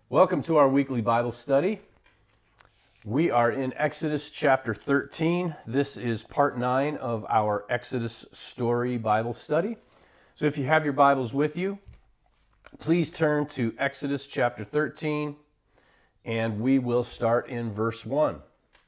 Welcome to our weekly Bible study. We are in Exodus chapter 13. This is part 9 of our Exodus story Bible study. So if you have your Bibles with you, please turn to Exodus chapter 13, and we will start in verse 1.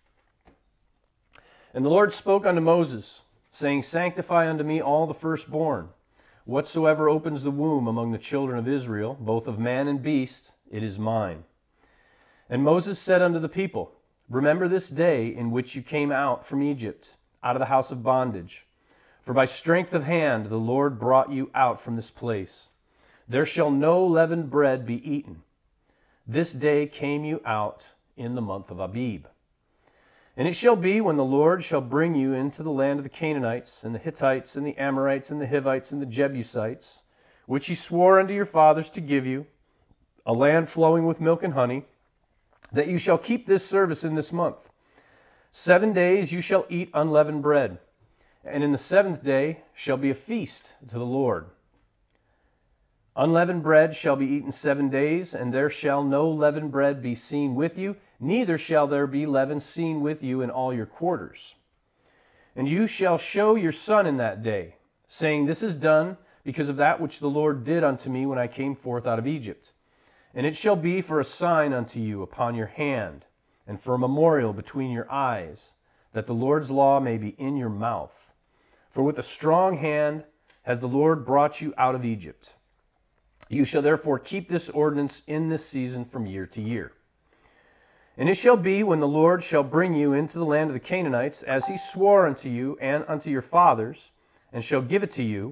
And the Lord spoke unto Moses, saying, Sanctify unto me all the firstborn. Whatsoever opens the womb among the children of Israel, both of man and beast, it is mine. And Moses said unto the people, Remember this day in which you came out from Egypt, out of the house of bondage. For by strength of hand the Lord brought you out from this place. There shall no leavened bread be eaten. This day came you out in the month of Abib. And it shall be when the Lord shall bring you into the land of the Canaanites, and the Hittites, and the Amorites, and the Hivites, and the Jebusites, which he swore unto your fathers to give you, a land flowing with milk and honey, that you shall keep this service in this month. 7 days you shall eat unleavened bread, and in the seventh day shall be a feast to the Lord. Unleavened bread shall be eaten 7 days, and there shall no leavened bread be seen with you, neither shall there be leaven seen with you in all your quarters. And you shall show your son in that day, saying, This is done because of that which the Lord did unto me when I came forth out of Egypt. And it shall be for a sign unto you upon your hand, and for a memorial between your eyes, that the Lord's law may be in your mouth. For with a strong hand has the Lord brought you out of Egypt. You shall therefore keep this ordinance in this season from year to year. And it shall be when the Lord shall bring you into the land of the Canaanites, as he swore unto you and unto your fathers, and shall give it to you,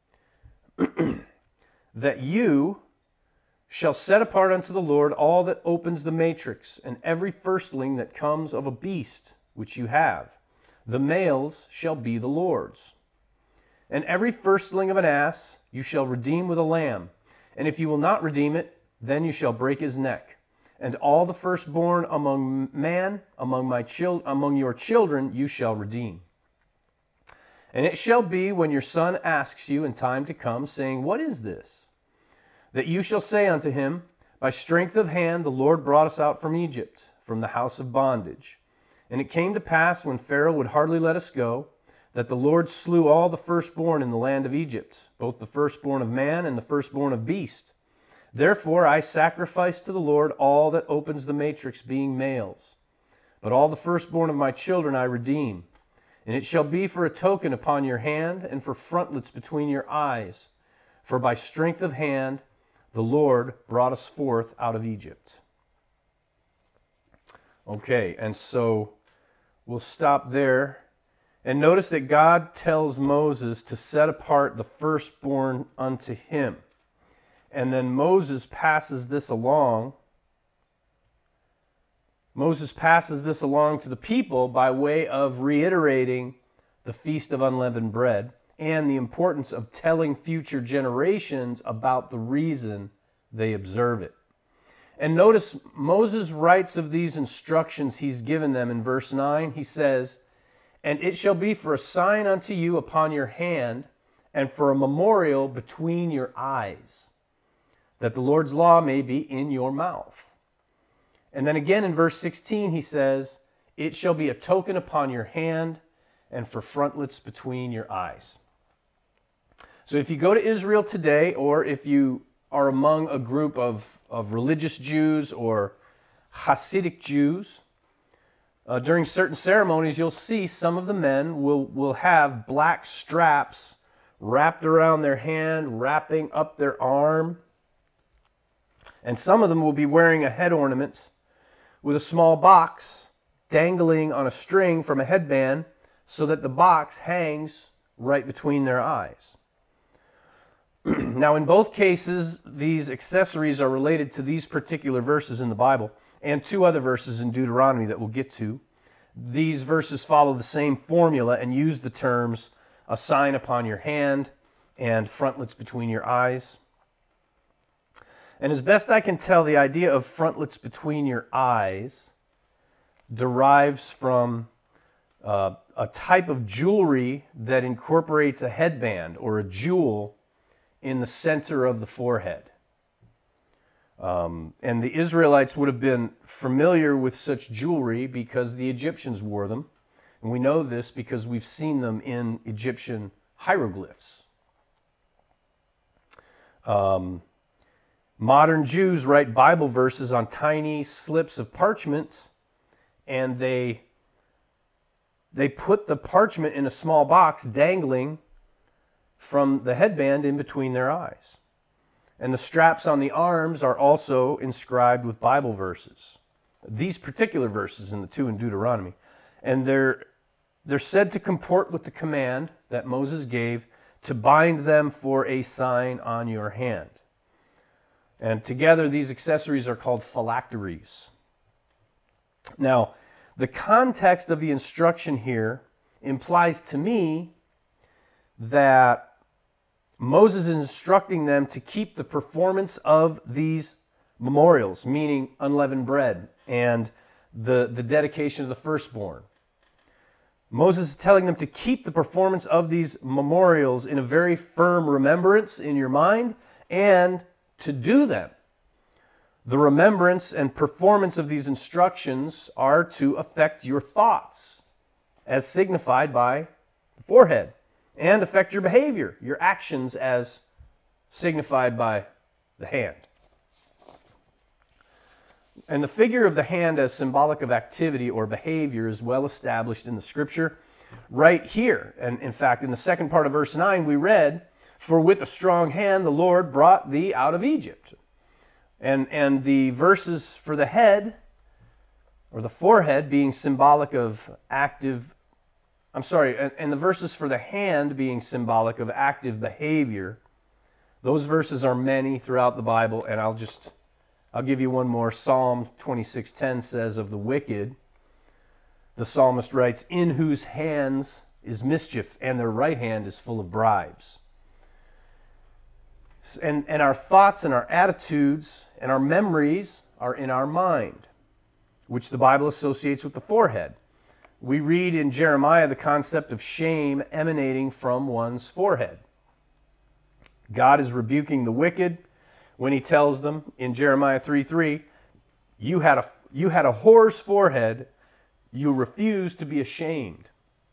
that you shall set apart unto the Lord all that opens the matrix, and every firstling that comes of a beast which you have. The males shall be the Lord's. And every firstling of an ass you shall redeem with a lamb. And if you will not redeem it, then you shall break his neck. And all the firstborn among among your children you shall redeem. And it shall be when your son asks you in time to come, saying, What is this? That you shall say unto him, By strength of hand the Lord brought us out from Egypt, from the house of bondage. And it came to pass, when Pharaoh would hardly let us go, that the Lord slew all the firstborn in the land of Egypt, both the firstborn of man and the firstborn of beast. Therefore I sacrifice to the Lord all that opens the matrix, being males. But all the firstborn of my children I redeem. And it shall be for a token upon your hand, and for frontlets between your eyes. For by strength of hand the Lord brought us forth out of Egypt. Okay, and so we'll stop there. And notice that God tells Moses to set apart the firstborn unto him. And then Moses passes this along. Moses passes this along to the people by way of reiterating the Feast of Unleavened Bread and the importance of telling future generations about the reason they observe it. And notice Moses writes of these instructions he's given them in verse 9. He says, And it shall be for a sign unto you upon your hand, and for a memorial between your eyes, that the Lord's law may be in your mouth. And then again in verse 16 he says, It shall be a token upon your hand, and for frontlets between your eyes. So if you go to Israel today, or if you are among a group of religious Jews or Hasidic Jews, during certain ceremonies you'll see some of the men will have black straps wrapped around their hand, wrapping up their arm. And some of them will be wearing a head ornament with a small box dangling on a string from a headband so that the box hangs right between their eyes. Now, in both cases, these accessories are related to these particular verses in the Bible and two other verses in Deuteronomy that we'll get to. These verses follow the same formula and use the terms a sign upon your hand and frontlets between your eyes. And as best I can tell, the idea of frontlets between your eyes derives from a type of jewelry that incorporates a headband or a jewel in the center of the forehead. And the Israelites would have been familiar with such jewelry because the Egyptians wore them. And we know this because we've seen them in Egyptian hieroglyphs. Modern Jews write Bible verses on tiny slips of parchment, and they put the parchment in a small box dangling from the headband in between their eyes. And the straps on the arms are also inscribed with Bible verses. These particular verses in the two in Deuteronomy. And they're said to comport with the command that Moses gave to bind them for a sign on your hand. And together these accessories are called phylacteries. Now, the context of the instruction here implies to me that Moses is instructing them to keep the performance of these memorials, meaning unleavened bread and the dedication of the firstborn. Moses is telling them to keep the performance of these memorials in a very firm remembrance in your mind and to do them. The remembrance and performance of these instructions are to affect your thoughts, as signified by the forehead, and affect your behavior, your actions, as signified by the hand. And the figure of the hand as symbolic of activity or behavior is well established in the Scripture right here. And in fact, in the second part of verse 9, we read, "For with a strong hand the Lord brought thee out of Egypt." And the verses for the head, or the forehead, being symbolic of active, and the verses for the hand being symbolic of active behavior, those verses are many throughout the Bible, and I'll give you one more. Psalm 26:10 says of the wicked, the psalmist writes, "In whose hands is mischief, and their right hand is full of bribes." And our thoughts and our attitudes and our memories are in our mind, which the Bible associates with the forehead. We read in Jeremiah the concept of shame emanating from one's forehead. God is rebuking the wicked when he tells them in Jeremiah 3:3, you had a whore's forehead, you refused to be ashamed.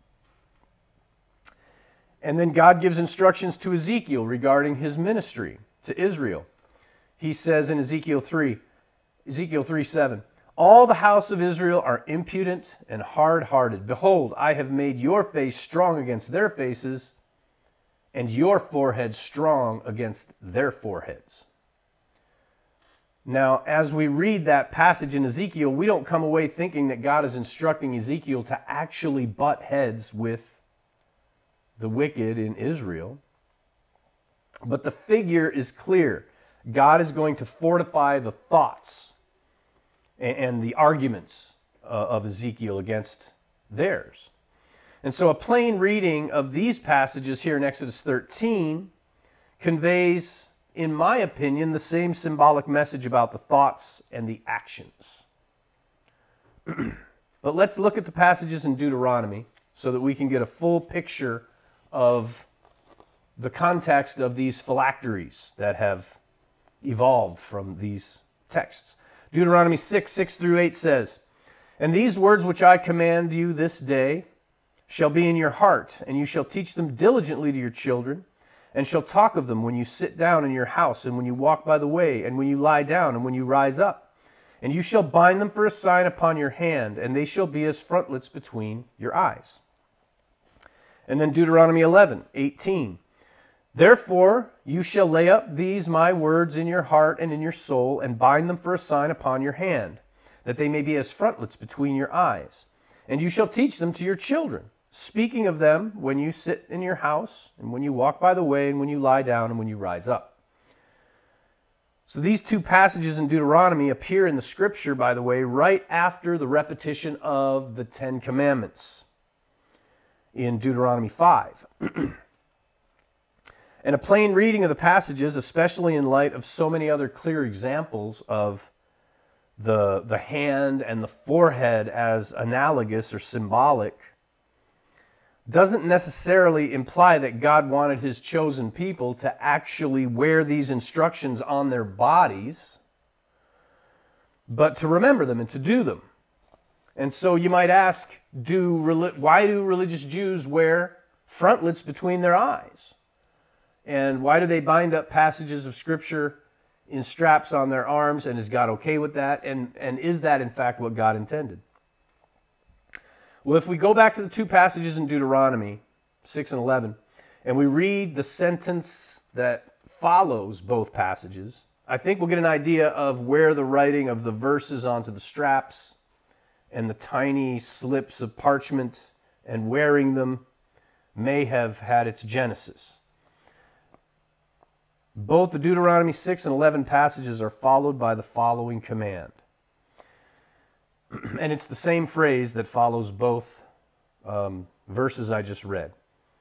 And then God gives instructions to Ezekiel regarding his ministry to Israel. He says in Ezekiel 3:7, "All the house of Israel are impudent and hard-hearted. Behold, I have made your face strong against their faces, and your forehead strong against their foreheads." Now, as we read that passage in Ezekiel, we don't come away thinking that God is instructing Ezekiel to actually butt heads with the wicked in Israel. But the figure is clear. God is going to fortify the thoughts and the arguments of Ezekiel against theirs. And so a plain reading of these passages here in Exodus 13 conveys, in my opinion, the same symbolic message about the thoughts and the actions. But let's look at the passages in Deuteronomy so that we can get a full picture of the context of these phylacteries that have evolved from these texts. Deuteronomy 6:6-8 says, "And these words which I command you this day shall be in your heart, and you shall teach them diligently to your children, and shall talk of them when you sit down in your house, and when you walk by the way, and when you lie down, and when you rise up. And you shall bind them for a sign upon your hand, and they shall be as frontlets between your eyes." And then Deuteronomy 11:18, "Therefore you shall lay up these my words in your heart and in your soul, and bind them for a sign upon your hand, that they may be as frontlets between your eyes. And you shall teach them to your children, speaking of them when you sit in your house, and when you walk by the way, and when you lie down, and when you rise up." So these two passages in Deuteronomy appear in the Scripture, by the way, right after the repetition of the Ten Commandments in Deuteronomy 5. And a plain reading of the passages, especially in light of so many other clear examples of the hand and the forehead as analogous or symbolic, doesn't necessarily imply that God wanted his chosen people to actually wear these instructions on their bodies, but to remember them and to do them. And so you might ask, why do religious Jews wear frontlets between their eyes? And why do they bind up passages of Scripture in straps on their arms? And is God okay with that? And is that, in fact, what God intended? Well, if we go back to the two passages in Deuteronomy 6 and 11, and we read the sentence that follows both passages, I think we'll get an idea of where the writing of the verses onto the straps and the tiny slips of parchment and wearing them may have had its genesis. Both the Deuteronomy 6 and 11 passages are followed by the following command. And it's the same phrase that follows both verses I just read.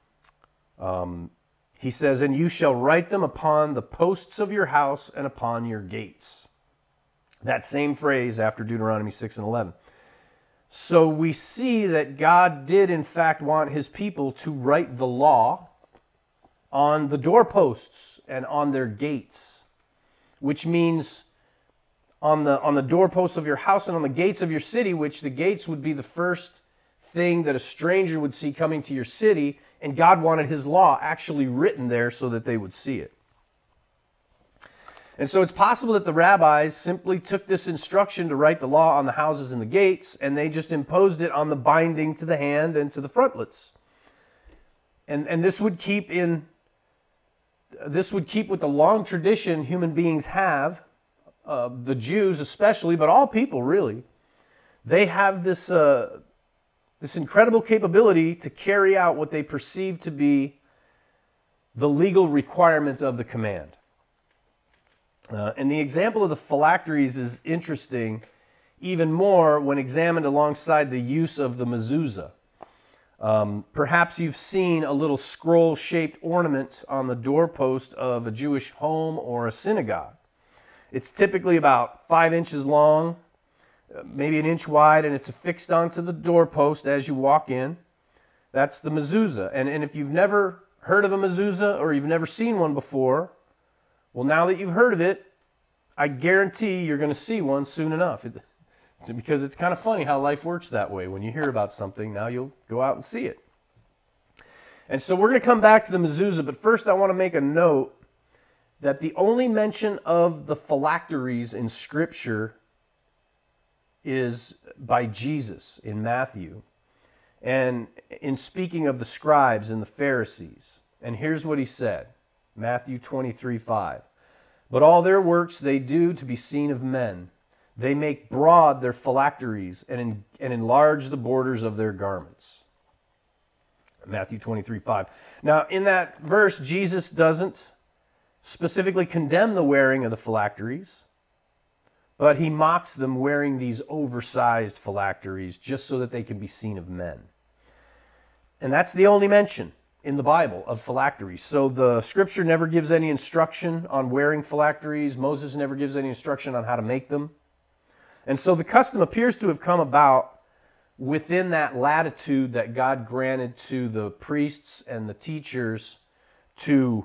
He says, "And you shall write them upon the posts of your house and upon your gates." That same phrase after Deuteronomy 6 and 11. So we see that God did in fact want his people to write the law on the doorposts and on their gates, which means on the doorposts of your house and on the gates of your city, which the gates would be the first thing that a stranger would see coming to your city, and God wanted his law actually written there so that they would see it. And so it's possible that the rabbis simply took this instruction to write the law on the houses and the gates, and they just imposed it on the binding to the hand and to the frontlets. And this would keep with the long tradition human beings have, the Jews especially, but all people really. They have this incredible capability to carry out what they perceive to be the legal requirements of the command. And the example of the phylacteries is interesting even more when examined alongside the use of the mezuzah. Perhaps you've seen a little scroll-shaped ornament on the doorpost of a Jewish home or a synagogue. It's typically about 5 inches long, maybe an inch wide, and it's affixed onto the doorpost as you walk in. That's the mezuzah. And if you've never heard of a mezuzah or you've never seen one before, well, now that you've heard of it, I guarantee you're going to see one soon enough. Because it's kind of funny how life works that way. When you hear about something, now you'll go out and see it. And so we're going to come back to the mezuzah, but first I want to make a note that the only mention of the phylacteries in Scripture is by Jesus in Matthew, and in speaking of the scribes and the Pharisees. And here's what he said, Matthew 23:5. "But all their works they do to be seen of men. They make broad their phylacteries and enlarge the borders of their garments." Matthew 23:5. Now, in that verse, Jesus doesn't specifically condemn the wearing of the phylacteries, but he mocks them wearing these oversized phylacteries just so that they can be seen of men. And that's the only mention in the Bible of phylacteries. So the Scripture never gives any instruction on wearing phylacteries. Moses never gives any instruction on how to make them. And so the custom appears to have come about within that latitude that God granted to the priests and the teachers to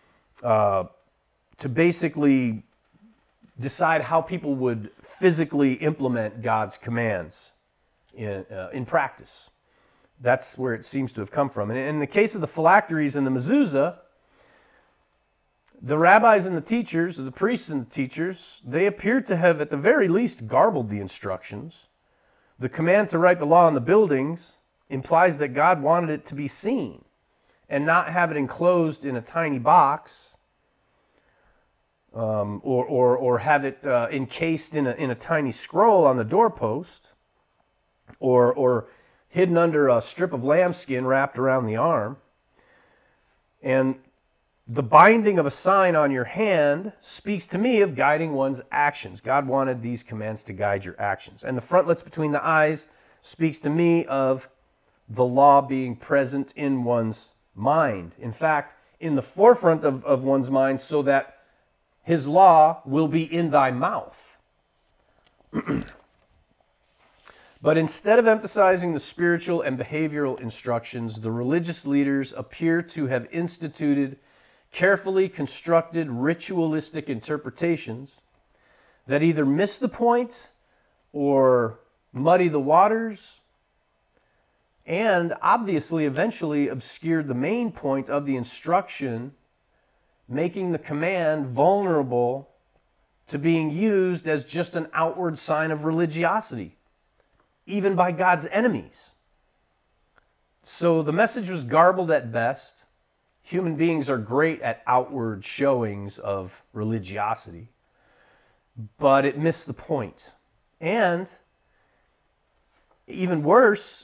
basically decide how people would physically implement God's commands in practice. That's where it seems to have come from. And in the case of the phylacteries and the mezuzah, the rabbis and the teachers, or the priests and the teachers, they appear to have at the very least garbled the instructions. The command to write the law on the buildings implies that God wanted it to be seen and not have it enclosed in a tiny box, or have it encased in a tiny scroll on the doorpost, or hidden under a strip of lambskin wrapped around the arm. And the binding of a sign on your hand speaks to me of guiding one's actions. God wanted these commands to guide your actions. And the frontlets between the eyes speaks to me of the law being present in one's mind. In fact, in the forefront of one's mind, so that his law will be in thy mouth. But instead of emphasizing the spiritual and behavioral instructions, the religious leaders appear to have instituted carefully constructed ritualistic interpretations that either miss the point or muddy the waters, and obviously eventually obscured the main point of the instruction, making the command vulnerable to being used as just an outward sign of religiosity, even by God's enemies. So the message was garbled at best. Human beings are great at outward showings of religiosity, but it missed the point. And even worse,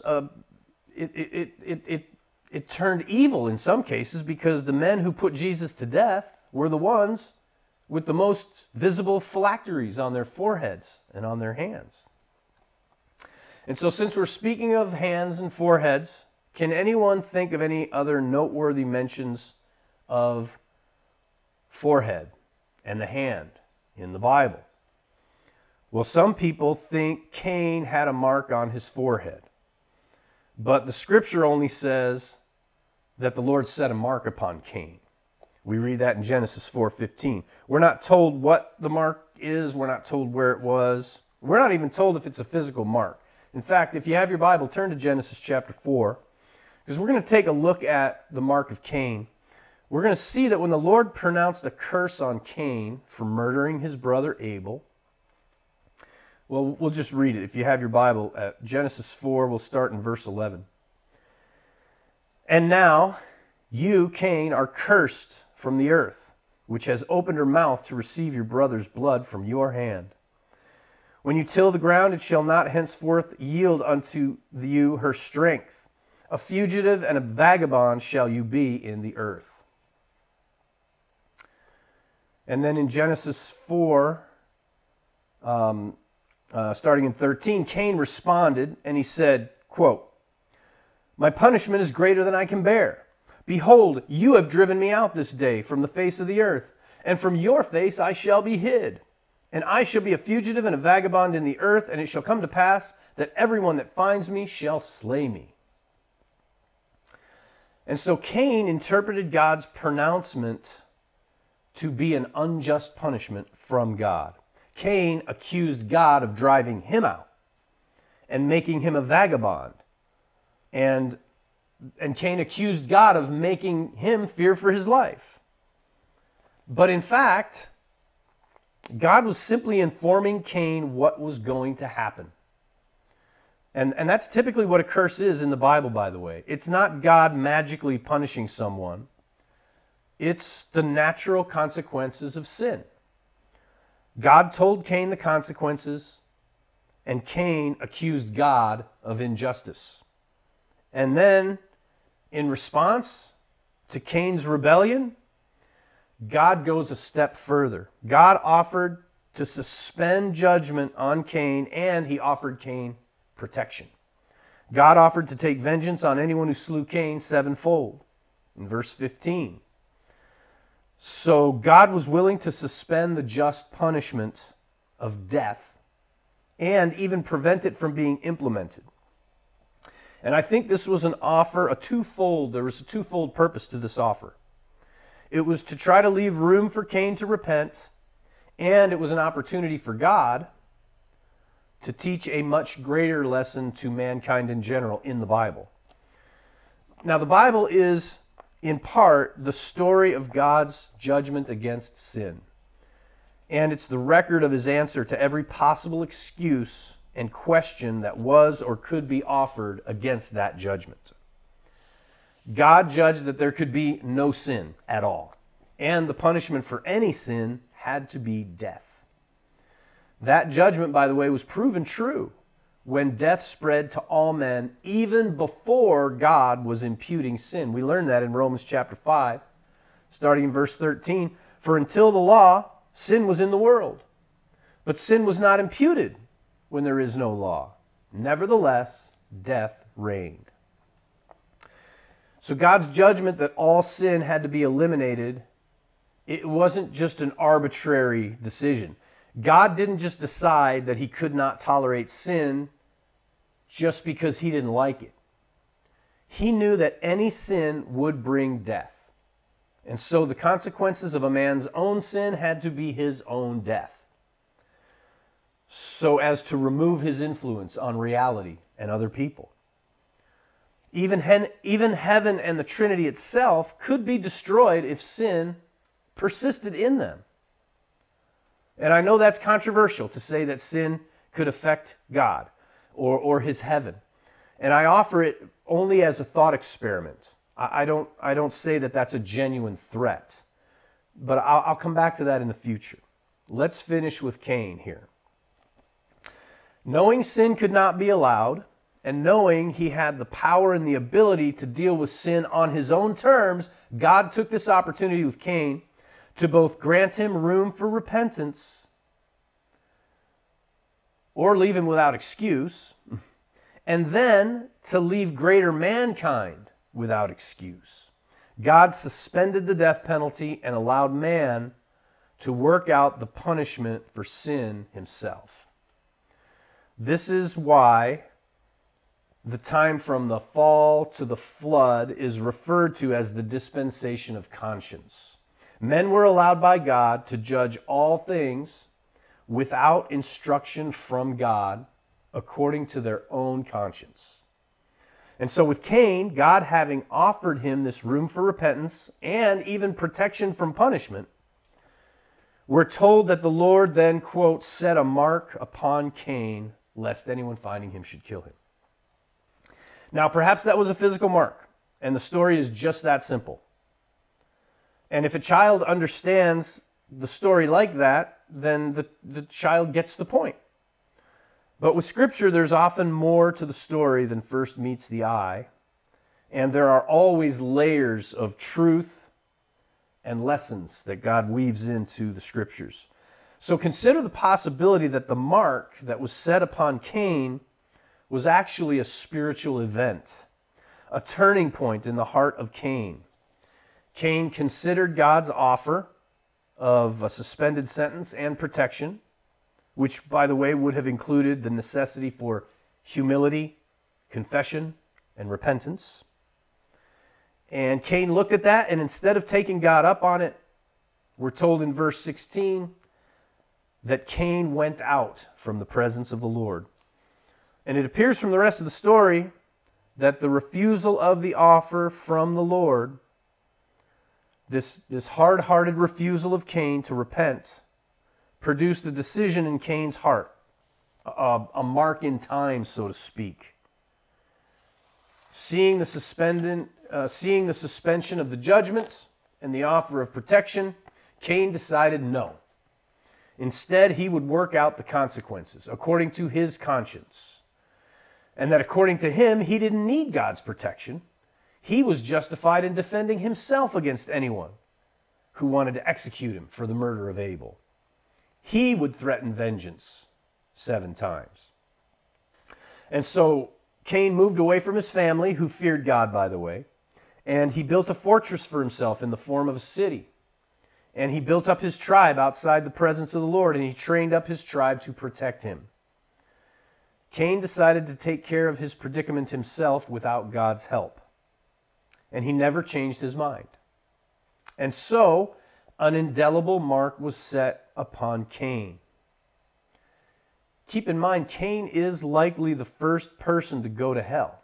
it turned evil in some cases, because the men who put Jesus to death were the ones with the most visible phylacteries on their foreheads and on their hands. And so, since we're speaking of hands and foreheads, can anyone think of any other noteworthy mentions of forehead and the hand in the Bible? Well, some people think Cain had a mark on his forehead, but the scripture only says that the Lord set a mark upon Cain. We read that in Genesis 4:15. We're not told what the mark is. We're not told where it was. We're not even told if it's a physical mark. In fact, if you have your Bible, turn to Genesis chapter 4, because we're going to take a look at the mark of Cain. We're going to see that when the Lord pronounced a curse on Cain for murdering his brother Abel, well, we'll just read it. If you have your Bible, at Genesis 4, we'll start in verse 11. And now, you, Cain, are cursed from the earth, which has opened her mouth to receive your brother's blood from your hand. When you till the ground, it shall not henceforth yield unto you her strength. A fugitive and a vagabond shall you be in the earth. And then in Genesis 4, starting in 13, Cain responded, and he said, quote, "My punishment is greater than I can bear. Behold, you have driven me out this day from the face of the earth, and from your face I shall be hid. And I shall be a fugitive and a vagabond in the earth, and it shall come to pass that everyone that finds me shall slay me." And so Cain interpreted God's pronouncement to be an unjust punishment from God. Cain accused God of driving him out and making him a vagabond. And Cain accused God of making him fear for his life. But in fact, God was simply informing Cain what was going to happen. And that's typically what a curse is in the Bible, by the way. It's not God magically punishing someone. It's the natural consequences of sin. God told Cain the consequences, and Cain accused God of injustice. And then, in response to Cain's rebellion, God goes a step further. God offered to suspend judgment on Cain, and he offered Cain protection. God offered to take vengeance on anyone who slew Cain sevenfold, in verse 15. So God was willing to suspend the just punishment of death and even prevent it from being implemented. And I think this was an offer, there was a twofold purpose to this offer. It was to try to leave room for Cain to repent, and it was an opportunity for God to teach a much greater lesson to mankind in general in the Bible. Now, the Bible is, in part, the story of God's judgment against sin. And it's the record of his answer to every possible excuse and question that was or could be offered against that judgment. God judged that there could be no sin at all, and the punishment for any sin had to be death. That judgment, by the way, was proven true when death spread to all men, even before God was imputing sin. We learn that in Romans chapter 5, starting in verse 13. For until the law, sin was in the world, but sin was not imputed when there is no law. Nevertheless, death reigned. So God's judgment that all sin had to be eliminated, it wasn't just an arbitrary decision. God didn't just decide that he could not tolerate sin just because he didn't like it. He knew that any sin would bring death. And so the consequences of a man's own sin had to be his own death. so as to remove his influence on reality and other people. Even heaven and the Trinity itself could be destroyed if sin persisted in them. And I know that's controversial to say that sin could affect God or his heaven. And I offer it only as a thought experiment. I don't say that that's a genuine threat. But I'll come back to that in the future. Let's finish with Cain here. Knowing sin could not be allowed, and knowing he had the power and the ability to deal with sin on his own terms, God took this opportunity with Cain to both grant him room for repentance or leave him without excuse, and then to leave greater mankind without excuse. God suspended the death penalty and allowed man to work out the punishment for sin himself. This is why the time from the fall to the flood is referred to as the dispensation of conscience. Men were allowed by God to judge all things without instruction from God according to their own conscience. And so with Cain, God having offered him this room for repentance and even protection from punishment, we're told that the Lord then, quote, set a mark upon Cain, lest anyone finding him should kill him. Now, perhaps that was a physical mark, and the story is just that simple. And if a child understands the story like that, then the child gets the point. But with Scripture, there's often more to the story than first meets the eye, and there are always layers of truth and lessons that God weaves into the Scriptures. So consider the possibility that the mark that was set upon Cain was actually a spiritual event, a turning point in the heart of Cain. Cain considered God's offer of a suspended sentence and protection, which, by the way, would have included the necessity for humility, confession, and repentance. And Cain looked at that, and instead of taking God up on it, we're told in verse 16 that Cain went out from the presence of the Lord. And it appears from the rest of the story that the refusal of the offer from the Lord, this hard-hearted refusal of Cain to repent, produced a decision in Cain's heart, a mark in time, so to speak. Seeing the suspension of the judgment and the offer of protection, Cain decided no. Instead, he would work out the consequences according to his conscience. And that according to him, he didn't need God's protection. He was justified in defending himself against anyone who wanted to execute him for the murder of Abel. He would threaten vengeance 7 times. And so Cain moved away from his family, who feared God, by the way, and he built a fortress for himself in the form of a city. And he built up his tribe outside the presence of the Lord, and he trained up his tribe to protect him. Cain decided to take care of his predicament himself without God's help. And he never changed his mind. And so, an indelible mark was set upon Cain. Keep in mind, Cain is likely the first person to go to hell.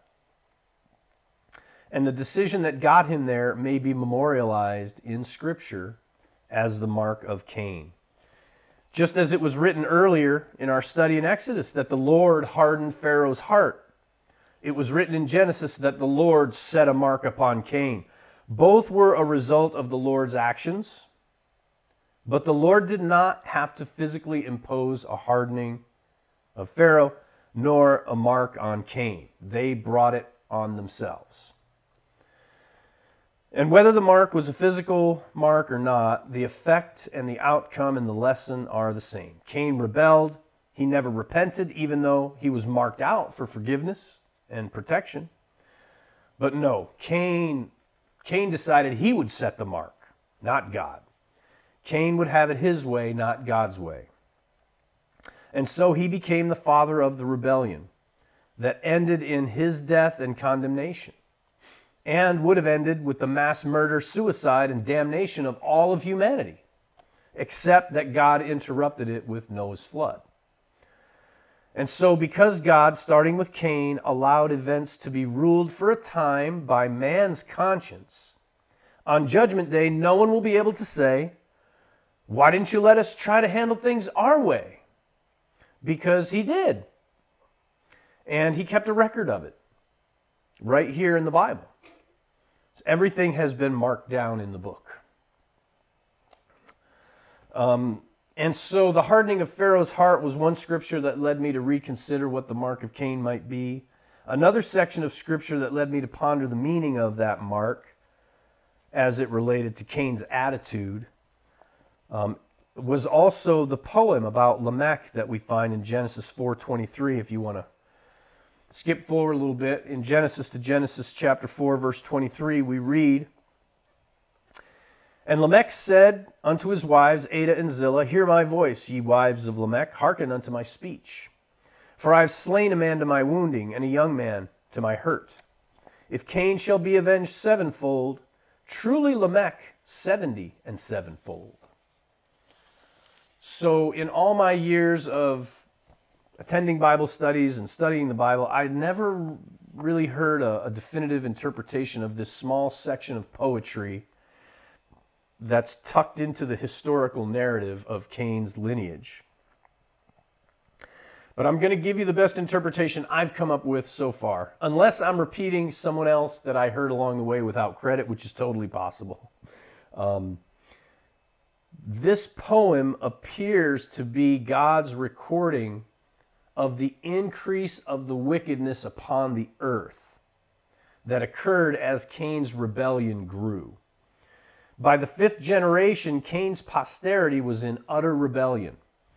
And the decision that got him there may be memorialized in Scripture as the mark of Cain. Just as it was written earlier in our study in Exodus that the Lord hardened Pharaoh's heart, it was written in Genesis that the Lord set a mark upon Cain. Both were a result of the Lord's actions, but the Lord did not have to physically impose a hardening of Pharaoh, nor a mark on Cain. They brought it on themselves. And whether the mark was a physical mark or not, the effect and the outcome and the lesson are the same. Cain rebelled. He never repented, even though he was marked out for forgiveness and protection. But no, Cain decided he would set the mark, not God. Cain would have it his way, not God's way. And so he became the father of the rebellion that ended in his death and condemnation, and would have ended with the mass murder, suicide, and damnation of all of humanity, except that God interrupted it with Noah's flood. And so because God, starting with Cain, allowed events to be ruled for a time by man's conscience, on Judgment Day, no one will be able to say, why didn't you let us try to handle things our way? Because he did. And he kept a record of it right here in the Bible. So everything has been marked down in the book. And so the hardening of Pharaoh's heart was one scripture that led me to reconsider what the mark of Cain might be. Another section of scripture that led me to ponder the meaning of that mark as it related to Cain's attitude was also the poem about Lamech that we find in Genesis 4:23. If you want to skip forward a little bit, in Genesis chapter 4, verse 23, we read, And Lamech said unto his wives, Adah and Zillah, Hear my voice, ye wives of Lamech, hearken unto my speech. For I have slain a man to my wounding, and a young man to my hurt. If Cain shall be avenged sevenfold, truly Lamech 70 and sevenfold. So in all my years of attending Bible studies and studying the Bible, I'd never really heard a definitive interpretation of this small section of poetry that's tucked into the historical narrative of Cain's lineage. But I'm going to give you the best interpretation I've come up with so far, unless I'm repeating someone else that I heard along the way without credit, which is totally possible. This poem appears to be God's recording of the increase of the wickedness upon the earth that occurred as Cain's rebellion grew. By the fifth generation, Cain's posterity was in utter rebellion,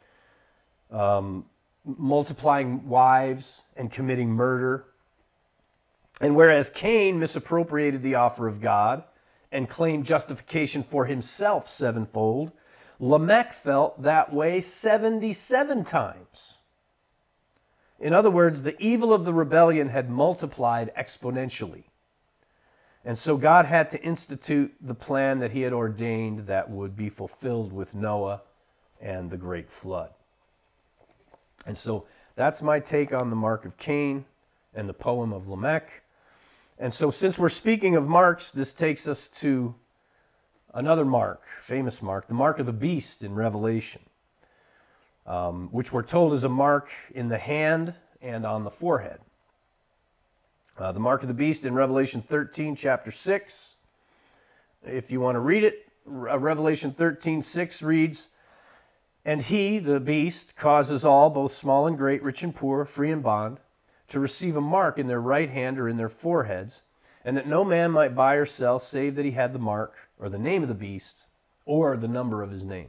multiplying wives and committing murder. And whereas Cain misappropriated the offer of God and claimed justification for himself sevenfold, Lamech felt that way 77 times. In other words, the evil of the rebellion had multiplied exponentially. And so God had to institute the plan that he had ordained that would be fulfilled with Noah and the great flood. And so that's my take on the mark of Cain and the poem of Lamech. And so since we're speaking of marks, this takes us to another mark, famous mark, the mark of the beast in Revelation, which we're told is a mark in the hand and on the forehead. The mark of the beast in Revelation 13, chapter 6. If you want to read it, Revelation 13:6 reads, And he, the beast, causes all, both small and great, rich and poor, free and bond, to receive a mark in their right hand or in their foreheads, and that no man might buy or sell, save that he had the mark, or the name of the beast, or the number of his name.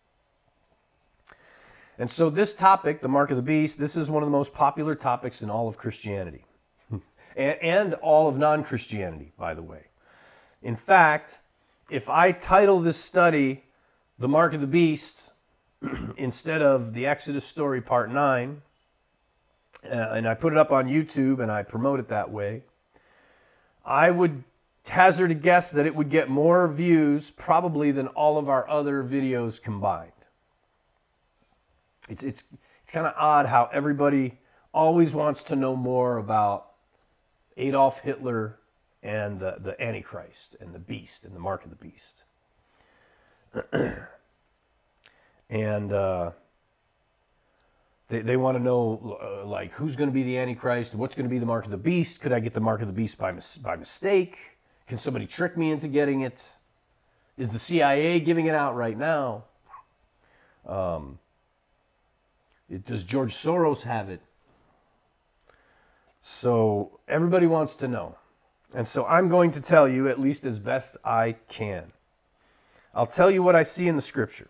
And so this topic, the mark of the beast, this is one of the most popular topics in all of Christianity. And all of non-Christianity, by the way. In fact, if I title this study, The Mark of the Beast, instead of the Exodus story part 9, and I put it up on YouTube and I promote it that way, I would hazard a guess that it would get more views probably than all of our other videos combined. It's kind of odd how everybody always wants to know more about Adolf Hitler and the Antichrist and the beast and the mark of the beast. And they want to know, like, who's going to be the Antichrist? What's going to be the mark of the beast? Could I get the mark of the beast by mistake? Can somebody trick me into getting it? Is the CIA giving it out right now? Does George Soros have it? So everybody wants to know. And so I'm going to tell you, at least as best I can. I'll tell you what I see in the scripture.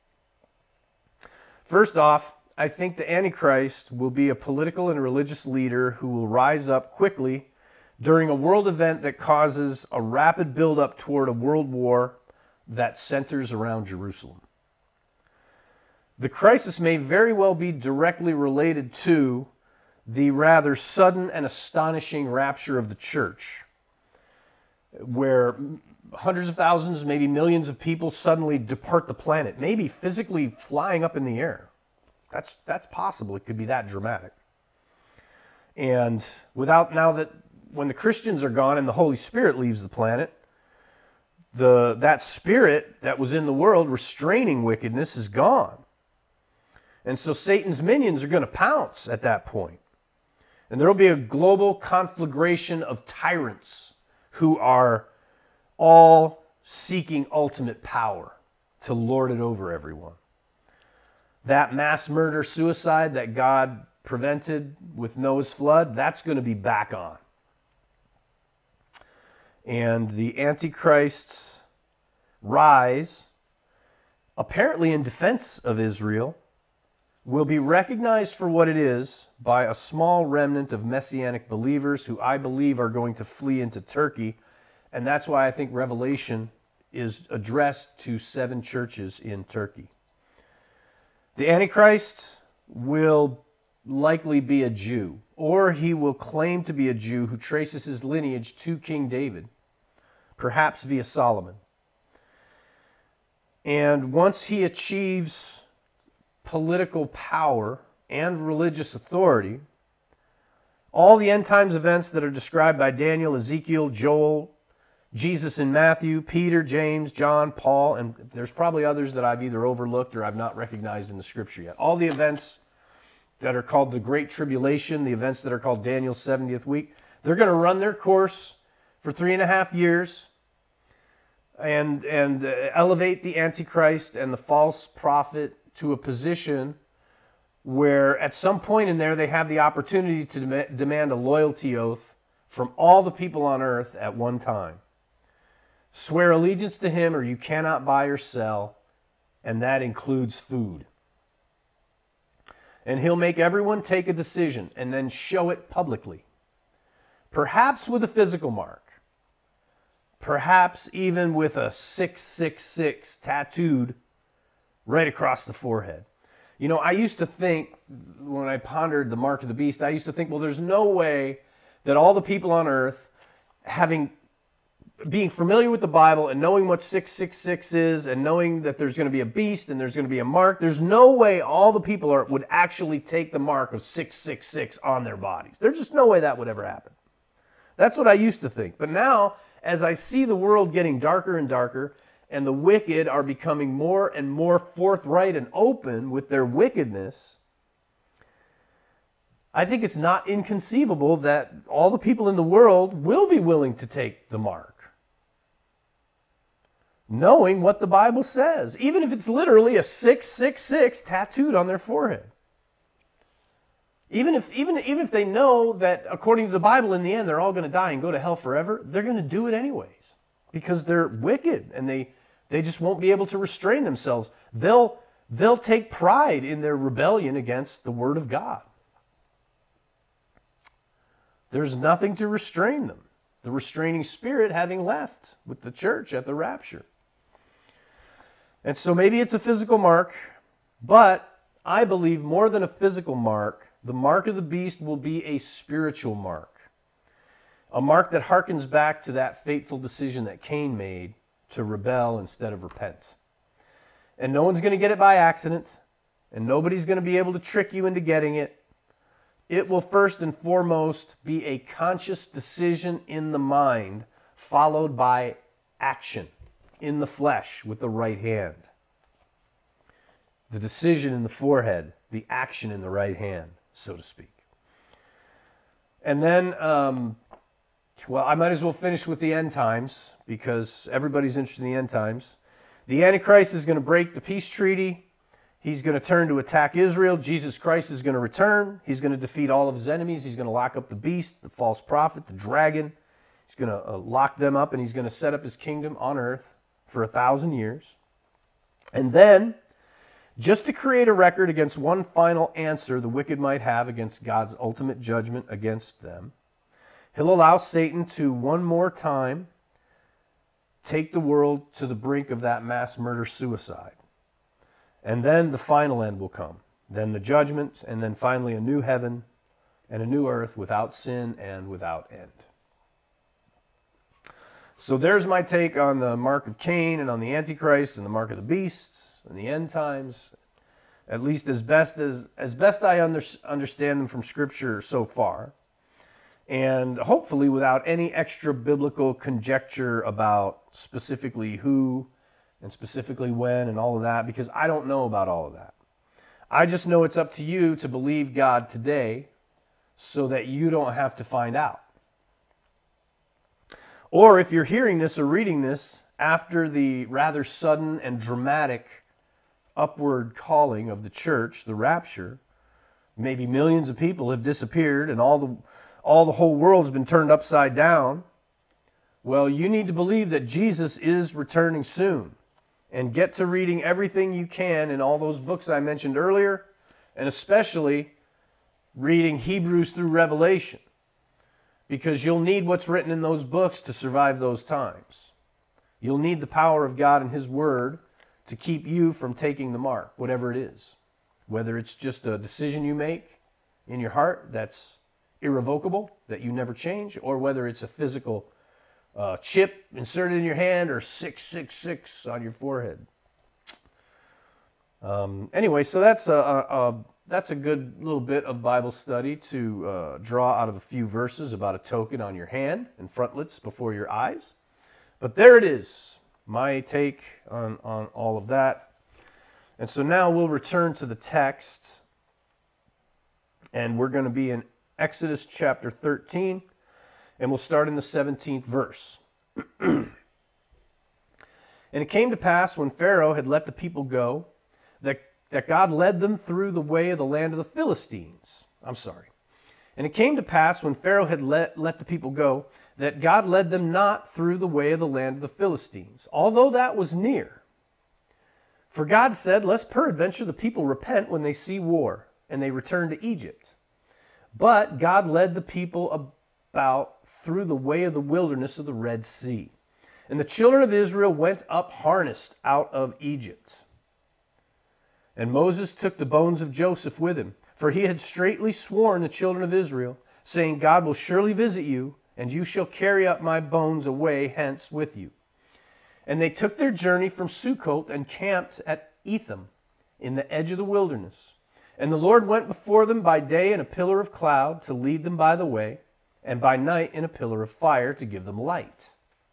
First off, I think the Antichrist will be a political and religious leader who will rise up quickly during a world event that causes a rapid buildup toward a world war that centers around Jerusalem. The crisis may very well be directly related to the rather sudden and astonishing rapture of the church, where hundreds of thousands, maybe millions of people suddenly depart the planet, maybe physically flying up in the air. That's possible. It could be that dramatic. And now that when the Christians are gone and the Holy Spirit leaves the planet, that spirit that was in the world restraining wickedness is gone. And so Satan's minions are going to pounce at that point. And there will be a global conflagration of tyrants who are all seeking ultimate power to lord it over everyone. That mass murder suicide that God prevented with Noah's flood, that's going to be back on. And the Antichrist's rise, apparently in defense of Israel, will be recognized for what it is by a small remnant of Messianic believers who I believe are going to flee into Turkey. And that's why I think Revelation is addressed to 7 churches in Turkey. The Antichrist will likely be a Jew, or he will claim to be a Jew who traces his lineage to King David, perhaps via Solomon. And once he achieves political power and religious authority, all the end times events that are described by Daniel, Ezekiel, Joel, Jesus in Matthew, Peter, James, John, Paul, and there's probably others that I've either overlooked or I've not recognized in the scripture yet. All the events that are called the Great Tribulation, the events that are called Daniel's 70th week, they're going to run their course for 3.5 years and elevate the Antichrist and the false prophet to a position where at some point in there they have the opportunity to demand a loyalty oath from all the people on earth at one time. Swear allegiance to him or you cannot buy or sell, and that includes food. And he'll make everyone take a decision and then show it publicly. Perhaps with a physical mark. Perhaps even with a 666 tattooed right across the forehead. You know, I used to think, when I pondered the mark of the beast, I used to think, well, there's no way that all the people on earth, being familiar with the Bible and knowing what 666 is and knowing that there's going to be a beast and there's going to be a mark, there's no way all the people would actually take the mark of 666 on their bodies. There's just no way that would ever happen. That's what I used to think. But now, as I see the world getting darker and darker, and the wicked are becoming more and more forthright and open with their wickedness, I think it's not inconceivable that all the people in the world will be willing to take the mark, knowing what the Bible says, even if it's literally a 666 tattooed on their forehead. Even if they know that according to the Bible in the end they're all going to die and go to hell forever, they're going to do it anyways because they're wicked and they just won't be able to restrain themselves. They'll take pride in their rebellion against the Word of God. There's nothing to restrain them. The restraining spirit having left with the church at the rapture. And so maybe it's a physical mark, but I believe more than a physical mark, the mark of the beast will be a spiritual mark. A mark that harkens back to that fateful decision that Cain made to rebel instead of repent. And no one's going to get it by accident, and nobody's going to be able to trick you into getting it. It will first and foremost be a conscious decision in the mind, followed by action in the flesh with the right hand. The decision in the forehead, the action in the right hand, so to speak. And then, I might as well finish with the end times, because everybody's interested in the end times. The Antichrist is going to break the peace treaty. He's going to turn to attack Israel. Jesus Christ is going to return. He's going to defeat all of his enemies. He's going to lock up the beast, the false prophet, the dragon. He's going to lock them up, and he's going to set up his kingdom on earth for 1,000 years. And then, just to create a record against one final answer the wicked might have against God's ultimate judgment against them, he'll allow Satan to one more time take the world to the brink of that mass murder suicide. And then the final end will come. Then the judgment, and then finally a new heaven and a new earth without sin and without end. So there's my take on the mark of Cain and on the Antichrist and the mark of the beast and the end times. at least as best I understand them from Scripture so far, and hopefully without any extra biblical conjecture about specifically who and specifically when and all of that, because I don't know about all of that. I just know it's up to you to believe God today so that you don't have to find out. Or if you're hearing this or reading this after the rather sudden and dramatic upward calling of the church, the rapture, maybe millions of people have disappeared and all the whole world's been turned upside down, well, you need to believe that Jesus is returning soon. And get to reading everything you can in all those books I mentioned earlier, and especially reading Hebrews through Revelation, because you'll need what's written in those books to survive those times. You'll need the power of God and His Word to keep you from taking the mark, whatever it is. Whether it's just a decision you make in your heart that's irrevocable, that you never change, or whether it's a physical chip inserted in your hand or 666 on your forehead. Anyway, so that's a good little bit of Bible study to draw out of a few verses about a token on your hand and frontlets before your eyes. But there it is, my take on all of that. And so now we'll return to the text, and we're going to be in Exodus chapter 13. And we'll start in the 17th verse. And it came to pass when Pharaoh had let the people go, that God led them through the way of the land of the Philistines. And it came to pass when Pharaoh had let the people go, that God led them not through the way of the land of the Philistines, although that was near. For God said, lest peradventure the people repent when they see war, and they return to Egypt. But God led the people about through the way of the wilderness of the Red Sea. And the children of Israel went up harnessed out of Egypt. And Moses took the bones of Joseph with him, for he had straitly sworn the children of Israel, saying, God will surely visit you, and you shall carry up my bones away hence with you. And they took their journey from Succoth and camped at Etham in the edge of the wilderness. And the Lord went before them by day in a pillar of cloud to lead them by the way, and by night in a pillar of fire to give them light.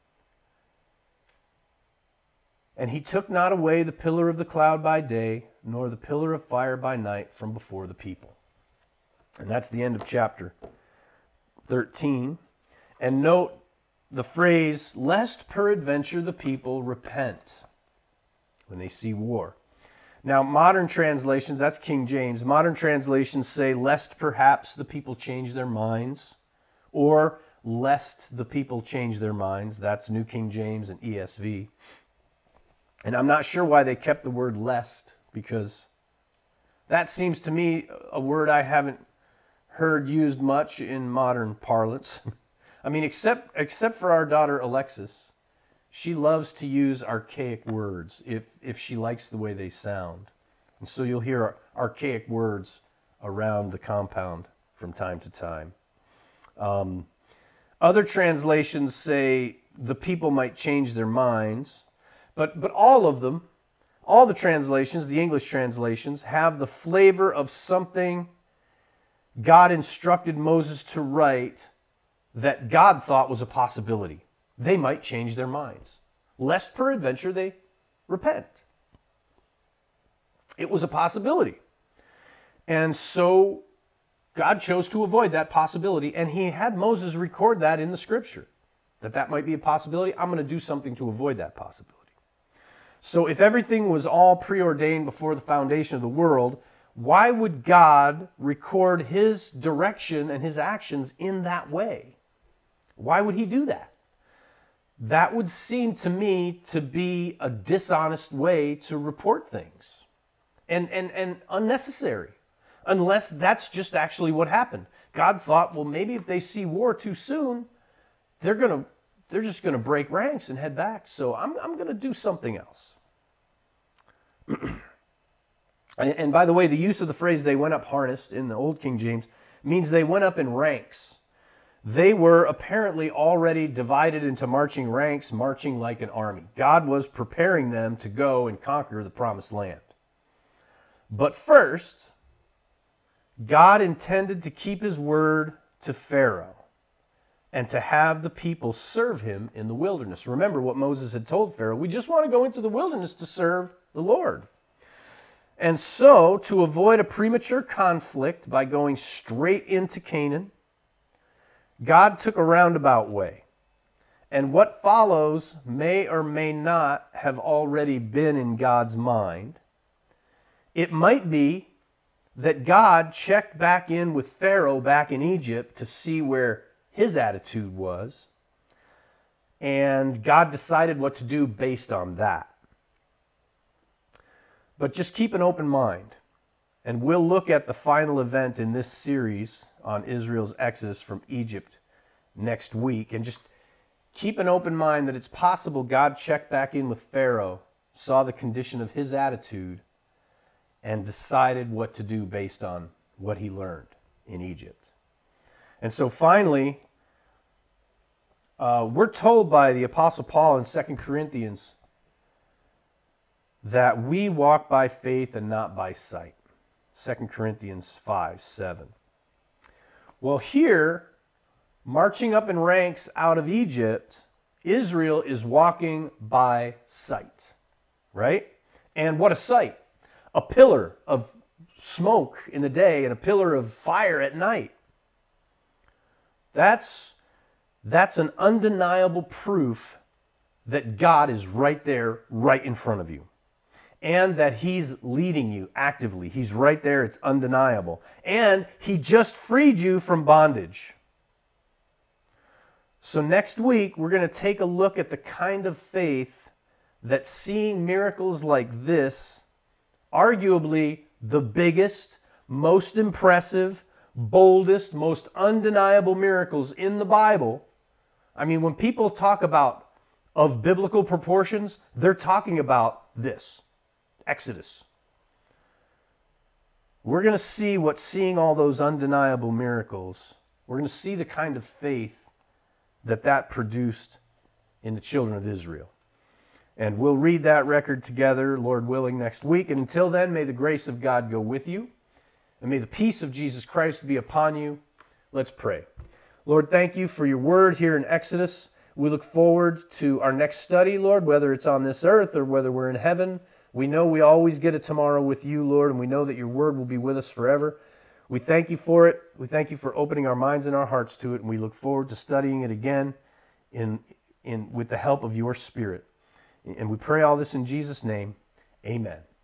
And he took not away the pillar of the cloud by day, nor the pillar of fire by night from before the people. And that's the end of chapter 13. And note the phrase, lest peradventure the people repent when they see war. Now, modern translations, that's King James, modern translations say, lest perhaps the people change their minds, or lest the people change their minds. That's New King James and ESV. And I'm not sure why they kept the word lest, because that seems to me a word I haven't heard used much in modern parlance. I mean, except for our daughter Alexis, she loves to use archaic words if she likes the way they sound. And so you'll hear archaic words around the compound from time to time. Other translations say the people might change their minds, but all of them, all the translations, the English translations, have the flavor of something God instructed Moses to write that God thought was a possibility. They might change their minds, lest peradventure they repent. It was a possibility. And so God chose to avoid that possibility, and he had Moses record that in the scripture, that might be a possibility. I'm going to do something to avoid that possibility. So if everything was all preordained before the foundation of the world, why would God record his direction and his actions in that way? Why would he do that? That would seem to me to be a dishonest way to report things and unnecessary, unless that's just actually what happened. God thought, well, maybe if they see war too soon, they're just going to break ranks and head back. So I'm going to do something else. And by the way, the use of the phrase "they went up harnessed" in the Old King James means they went up in ranks. They were apparently already divided into marching ranks, marching like an army. God was preparing them to go and conquer the promised land. But first, God intended to keep his word to Pharaoh and to have the people serve him in the wilderness. Remember what Moses had told Pharaoh. We just want to go into the wilderness to serve the Lord. And so, to avoid a premature conflict by going straight into Canaan, God took a roundabout way. And what follows may or may not have already been in God's mind. It might be that God checked back in with Pharaoh back in Egypt to see where his attitude was, and God decided what to do based on that. But just keep an open mind, and we'll look at the final event in this series on Israel's exodus from Egypt next week, and just keep an open mind that it's possible God checked back in with Pharaoh, saw the condition of his attitude, and decided what to do based on what he learned in Egypt. And so finally, we're told by the Apostle Paul in 2 Corinthians that we walk by faith and not by sight. 2 Corinthians 5:7. Well, here, marching up in ranks out of Egypt, Israel is walking by sight, right? And what a sight. A pillar of smoke in the day and a pillar of fire at night. That's an undeniable proof that God is right there, right in front of you. And that he's leading you actively. He's right there, it's undeniable. And he just freed you from bondage. So next week, we're going to take a look at the kind of faith that seeing miracles like this, arguably the biggest, most impressive, boldest, most undeniable miracles in the Bible. I mean, when people talk about of biblical proportions, they're talking about this, Exodus. We're going to see what seeing all those undeniable miracles, we're going to see the kind of faith that produced in the children of Israel. And we'll read that record together, Lord willing, next week. And until then, may the grace of God go with you. And may the peace of Jesus Christ be upon you. Let's pray. Lord, thank you for your word here in Exodus. We look forward to our next study, Lord, whether it's on this earth or whether we're in heaven. We know we always get it tomorrow with you, Lord, and we know that your word will be with us forever. We thank you for it. We thank you for opening our minds and our hearts to it, and we look forward to studying it again with the help of your Spirit. And we pray all this in Jesus' name. Amen.